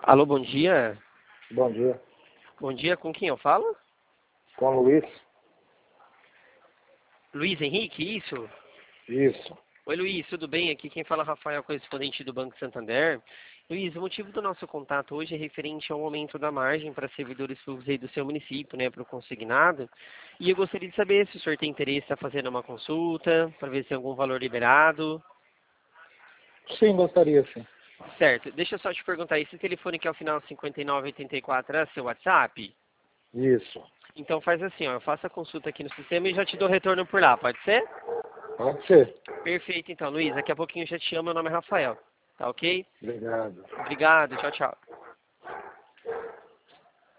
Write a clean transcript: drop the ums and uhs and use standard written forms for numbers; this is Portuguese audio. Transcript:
Alô, bom dia. Bom dia. Bom dia, com quem eu falo? Com o Luiz? Luiz Henrique, isso? Isso. Oi, Luiz, tudo bem? Aqui quem fala é Rafael, correspondente do Banco Santander. Luiz, o motivo do nosso contato hoje é referente ao aumento da margem para servidores públicos aí do seu município, né, para o consignado. E eu gostaria de saber se o senhor tem interesse em estar fazendo uma consulta, para ver se tem algum valor liberado. Sim, gostaria, sim. Certo, deixa eu só te perguntar, esse telefone que é o final 5984 é seu WhatsApp? Isso. Então faz assim, ó, eu faço a consulta aqui no sistema e já te dou retorno por lá, pode ser? Pode ser. Perfeito, então, Luiz. Daqui a pouquinho eu já te chamo. Meu nome é Rafael. Tá ok? Obrigado. Obrigado. Tchau, tchau.